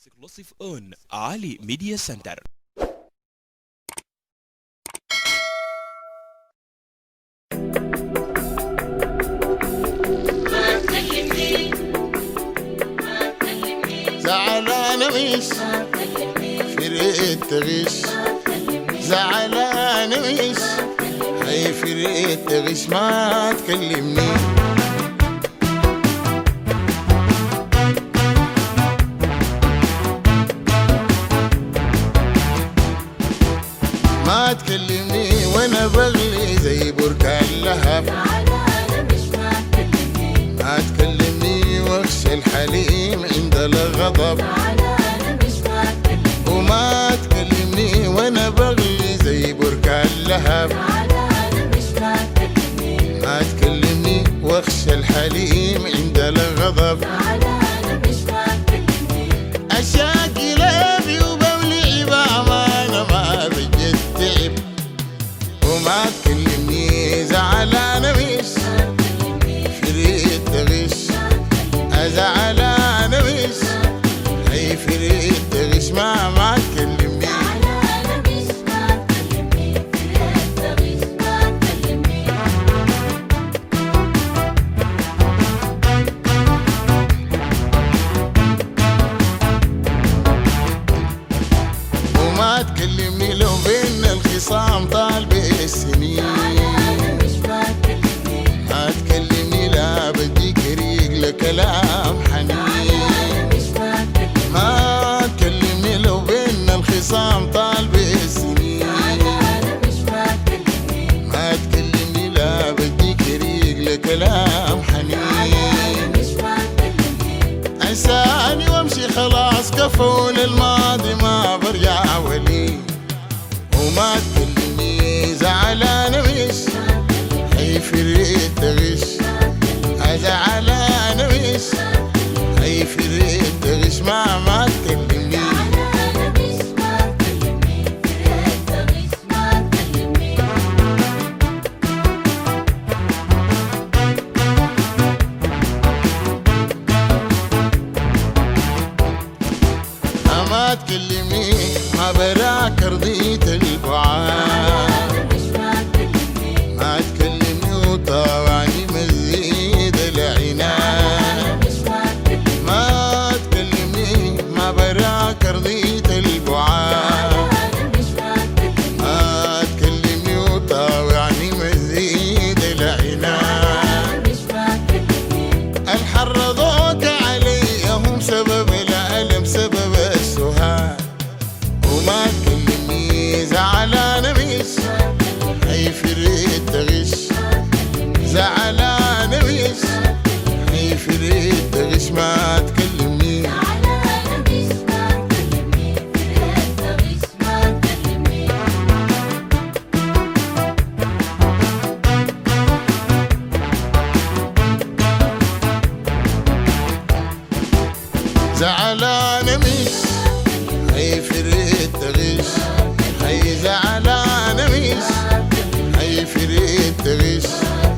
Exclusive on Ali Media Center. زعلانة مش فرقت تغش، زعلانة مش هي فرقت تغش، ما تكلمني ما تكلمني وانا بغلي زي بركان لهب. زعلانة مش ما تكلمني، ما تكلمني واخشى الحليم عند الغضب. زعلانة مش ما تكلمني، وما تكلمني وانا بغلي زي بركان لهب. زعلانة مش ما تكلمني، ما تكلمني واخشى الحليم عند الغضب. زعلانة مش ما تكلمني، اشاق قلبي وبولعي بامانه ما بجد تعب. وما تكلمني زعلانه مش فرقت تغش، زعلانه مش هي فرقت تغش، ما تكلمني زعلانة مش ما تكلمني، فرقت تغش ما تكلمني. وما تكلمني لو بين الخصام طال بالسنين. زعلانة مش ما تكلمني، ما تكلمني لا بديك ريق لكلام حنين. زعلانة مش ما تكلمني، ما تكلمني لو بين الخصام طال بالسنين. زعلانة مش ما تكلمني، ما تكلمني لا بديك ريق لكلام حنين. زعلانة مش ما تكلمني، انساني وامشي خلاص كفول الماضي ما برجع ولي. وما تكلمني زعلانة مش هي فرقت تغش، زعلانة مش هي فرقت تغش، ما تكلمني زعلانة مش ما تكلمني، فرقت تغش ما تكلمني. ما تكلمني ما براك رضيت البعاد. مش ما تكلمني، ما تكلمني وطاوعني مزيد العناد. مش ما تكلمني، ما تكلمني ما براك رضيت البعاد. مش ما تكلمني، ما تكلمني وطاوعني مزيد العناد. مش ما تكلمني، الحرضوك علي هم سبب الألم سبب السهاد. وما تكلمني زعلانة مش هي فرقت تغش، زعلانة مش هي فرقت تغش، ما تكلمني زعلانة مش ما تكلمني، فرقت تغش ما تكلمني. زعلانة مش هي فرقت تغش، هي زعلانة مش هي فرقت تغش.